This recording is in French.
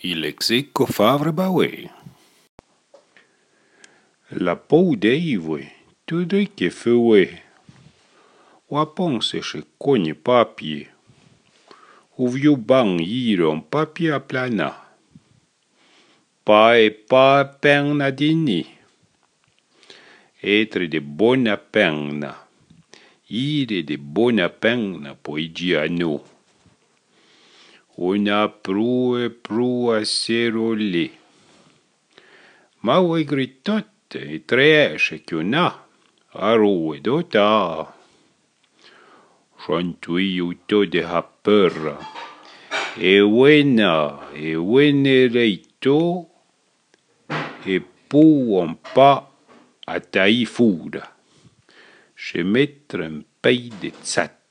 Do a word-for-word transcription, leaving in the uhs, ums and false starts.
Il lexico favre bawe. La peau d'eive, tout que feuwe. Waponse che cogne papier. O vieux bang ire en papier à plana. Pa e pa perna dini. Etre de bona perna. Ire de bona perna poi giano. Una prue prua serole. Ma voi gritotte e treesce che una arue dota. Chantui uto de hapera. E wena e wene reito. E pu en pa a taïfouda. Je mettre un pays de tsat.